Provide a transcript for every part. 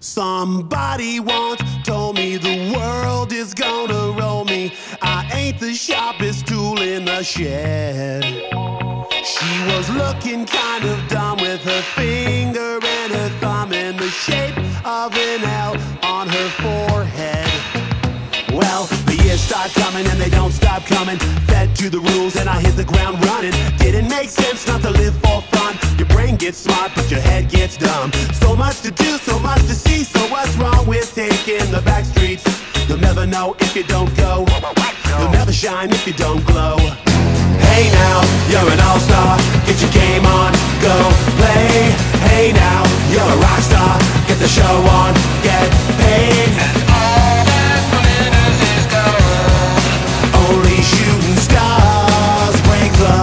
Somebody once told me the world is gonna roll me. I ain't the sharpest tool in the shed. She was looking kind of dumb with her finger and her thumb in the shape of an L on her forehead. Well, the years start coming and they don't stop coming. Fed to the rules and I hit the ground running. Didn't make sense not to live for fun. Your brain gets smart but your head gets dumb. So much to do, so much to see. So what's wrong with taking the back streets? You'll never know if you don't go. You'll never shine if you don't glow. Hey now, you're an all-star. Get your game on, go play. Hey now, you're a rock star. Get the show on, get paid. And all that glitters is gold. Only shooting stars break the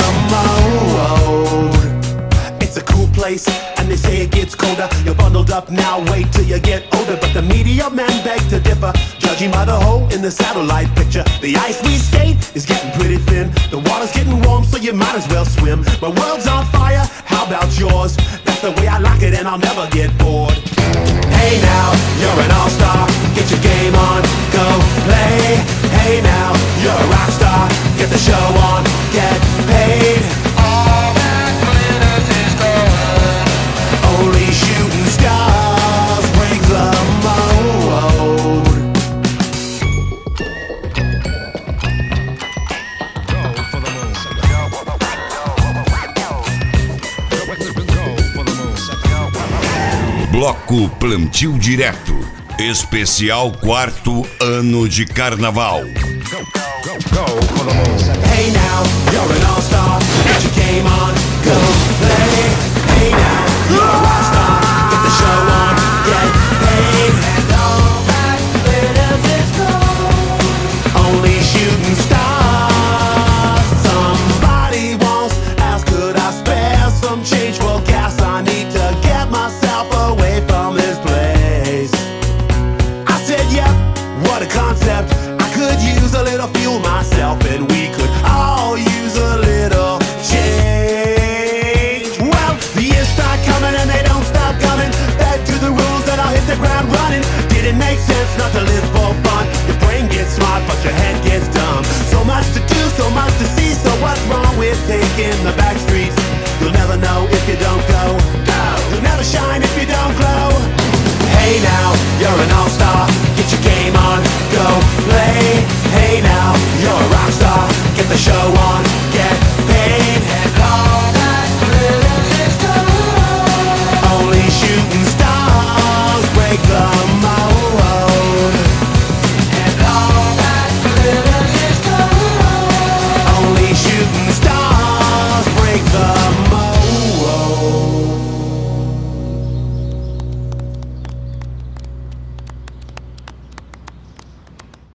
mold. It's a cool place, and they say it gets colder. You're bundled up now, wait till you get older. But the media men beg to differ, judging by the hole in the satellite picture. The ice we skate is getting pretty thin. The water's getting warm, so you might as well swim. My world's on fire, how about yours? That's the way I like it and I'll never get bored. Hey now, you're an all-star. Get your game on, go play. Hey now, you're a rock star. Get the show on, get paid. All that glitters is gold. Only shooting stars break the mold. Bloco Plantio Direto. Especial 4º ano de carnaval. Hey now, you're an all-star. Get your game on, go play. Hey now, you're a rock star. Get the show on, get paid. And all that glitters is gold. Only shooting stars. Somebody once asked, could I spare some change for gas? I need to get myself away from this place. I said, yep, what a concept. I could use a little fuel myself, and we could all use a little change. Well, the years start coming and they don't stop coming. Fed to the rules and I'll hit the ground running. Didn't make sense not to live for fun. Your brain gets smart but your head gets dumb. So much to do, so much to see. So what's wrong with taking the back streets? You'll never know if you don't go. You'll never shine if you don't glow. Hey now, you're an all-star. Get your game on, go play. Hey now, you're a rock star. Get the show on, get paid. And all that glitters is gold. Only shooting stars break the mold. And all that glitters is gold. Only shooting stars break the